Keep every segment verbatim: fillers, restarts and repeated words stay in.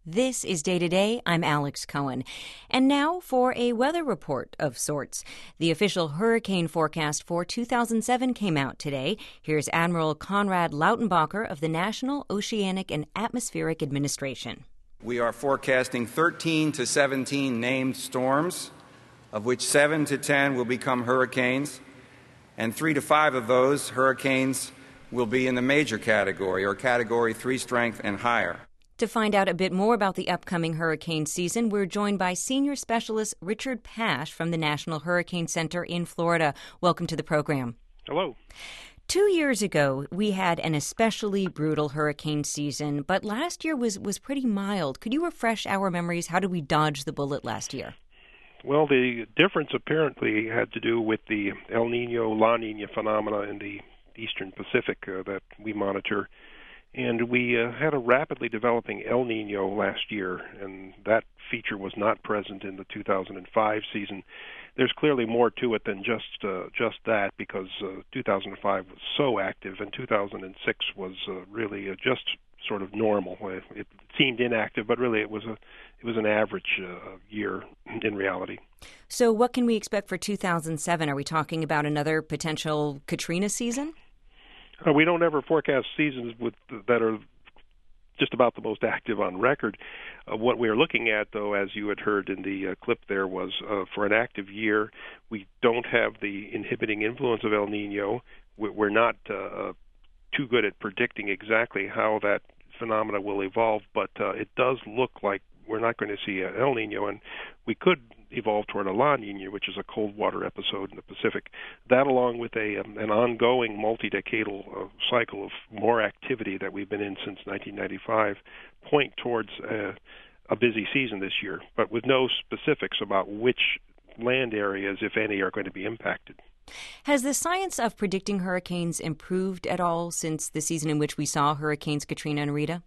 This is Day to Day. I'm Alex Cohen. And now for a weather report of sorts. The official hurricane forecast for two thousand seven came out today. Here's Admiral Conrad Lautenbacher of the National Oceanic and Atmospheric Administration. We are forecasting thirteen to seventeen named storms, of which seven to ten will become hurricanes, and three to five of those hurricanes will be in the major category, or category three strength and higher. To find out a bit more about the upcoming hurricane season, we're joined by Senior Specialist Richard Pash from the National Hurricane Center in Florida. Welcome to the program. Hello. Two years ago, we had an especially brutal hurricane season, but last year was, was pretty mild. Could you refresh our memories? How did we dodge the bullet last year? Well, the difference apparently had to do with the El Nino, La Nina phenomena in the eastern Pacific uh, that we monitor. And we uh, had a rapidly developing El Nino last year, and that feature was not present in the two thousand five season. There's clearly more to it than just uh, just that, because uh, two thousand five was so active, and two thousand six was uh, really uh, just sort of normal. It, it seemed inactive, but really it was a it was an average uh, year in reality. So, what can we expect for two thousand seven? Are we talking about another potential Katrina season? Uh, we don't ever forecast seasons with that are just about the most active on record. Uh, what we are looking at, though, as you had heard in the uh, clip there, was uh, for an active year, we don't have the inhibiting influence of El Nino. We're not uh, too good at predicting exactly how that phenomena will evolve, but uh, it does look like we're not going to see an El Nino, and we could evolve toward a La Nina, which is a cold water episode in the Pacific. That, along with a um, an ongoing multi-decadal uh, cycle of more activity that we've been in since nineteen ninety-five, point towards uh, a busy season this year, but with no specifics about which land areas, if any, are going to be impacted. Has the science of predicting hurricanes improved at all since the season in which we saw Hurricanes Katrina and Rita?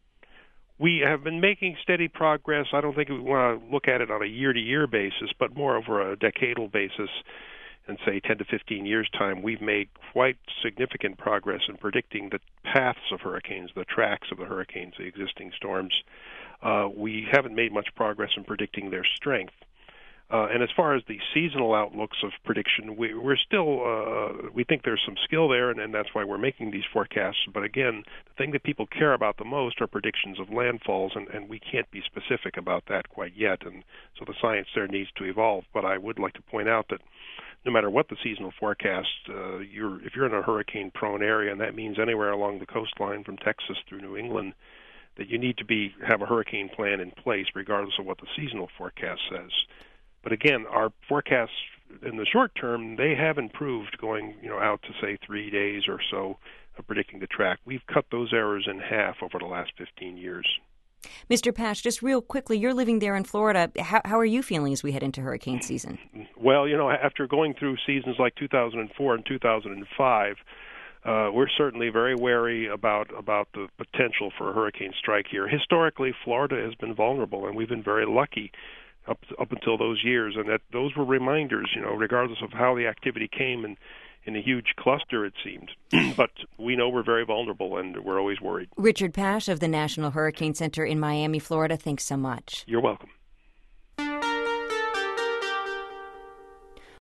We have been making steady progress. I don't think we want to look at it on a year-to-year basis, but more over a decadal basis, and say ten to fifteen years' time. We've made quite significant progress in predicting the paths of hurricanes, the tracks of the hurricanes, the existing storms. Uh, we haven't made much progress in predicting their strength. Uh, and as far as the seasonal outlooks of prediction, we, we're still, uh, we think there's some skill there, and, and that's why we're making these forecasts. But again, the thing that people care about the most are predictions of landfalls, and, and we can't be specific about that quite yet. And so the science there needs to evolve. But I would like to point out that no matter what the seasonal forecast, uh, you're, if you're in a hurricane-prone area, and that means anywhere along the coastline from Texas through New England, that you need to be have a hurricane plan in place regardless of what the seasonal forecast says. But again, our forecasts in the short term, they have improved going, you know, out to, say, three days or so of predicting the track. We've cut those errors in half over the last fifteen years. Mister Pash, just real quickly, you're living there in Florida. How, how are you feeling as we head into hurricane season? Well, you know, after going through seasons like two thousand four and two thousand five, uh, we're certainly very wary about, about the potential for a hurricane strike here. Historically, Florida has been vulnerable, and we've been very lucky up up until those years, and that those were reminders, you know, regardless of how the activity came in, in a huge cluster, it seemed. But we know we're very vulnerable, and we're always worried. Richard Pash of the National Hurricane Center in Miami, Florida, thanks so much. You're welcome.